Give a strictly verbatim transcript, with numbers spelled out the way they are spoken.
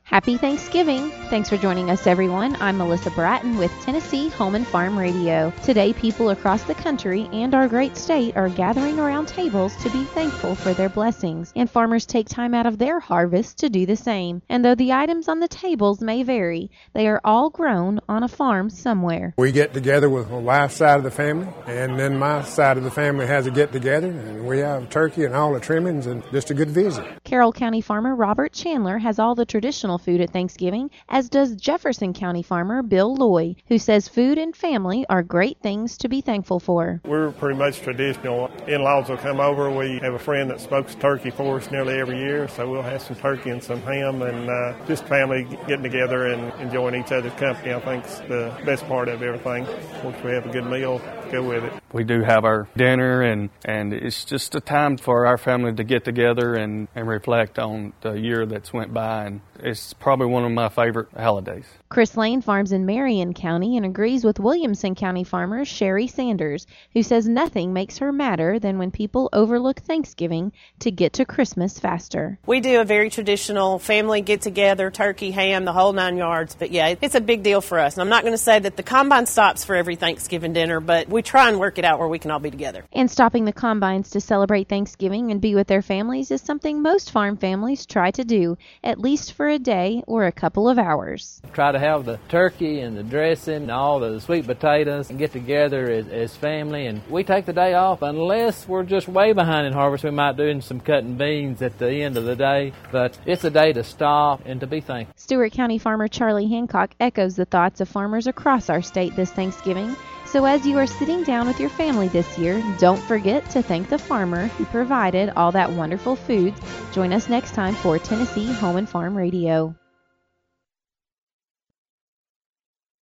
Happy Thanksgiving! Thanks for joining us, everyone. I'm Melissa Bratton with Tennessee Home and Farm Radio. Today, people across the country and our great state are gathering around tables to be thankful for their blessings, and farmers take time out of their harvest to do the same. And though the items on the tables may vary, they are all grown on a farm somewhere. We get together with the wife's side of the family, and then my side of the family has a get-together, and we have turkey and all the trimmings and just a good visit. Carroll County farmer Robert Chandler has all the traditional food at Thanksgiving, as does Jefferson County farmer Bill Loy, who says food and family are great things to be thankful for. We're pretty much traditional. In-laws will come over. We have a friend that smokes turkey for us nearly every year, so we'll have some turkey and some ham, and uh, just family getting together and enjoying each other's company, I think, is the best part of everything. Once we have a good meal, go with it. We do have our dinner, and, and it's just a time for our family to get together and, and reflect on the year that's went by, and it's probably one of my favorite holidays. Chris Lane farms in Marion County and agrees with Williamson County farmer Sherry Sanders, who says nothing makes her madder than when people overlook Thanksgiving to get to Christmas faster. We do a very traditional family get-together, turkey, ham, the whole nine yards, but yeah, it's a big deal for us. And I'm not going to say that the combine stops for every Thanksgiving dinner, but we try and work it out where we can all be together. And stopping the combines to celebrate Thanksgiving and be with their families is something most farm families try to do, at least for a day or a couple of hours. Try to have the turkey and the dressing and all the sweet potatoes and get together as, as family. And we take the day off unless we're just way behind in harvest. We might do some cutting beans at the end of the day, but it's a day to stop and to be thankful. Stewart County farmer Charlie Hancock echoes the thoughts of farmers across our state this Thanksgiving. So as you are sitting down with your family this year, don't forget to thank the farmer who provided all that wonderful food. Join us next time for Tennessee Home and Farm Radio.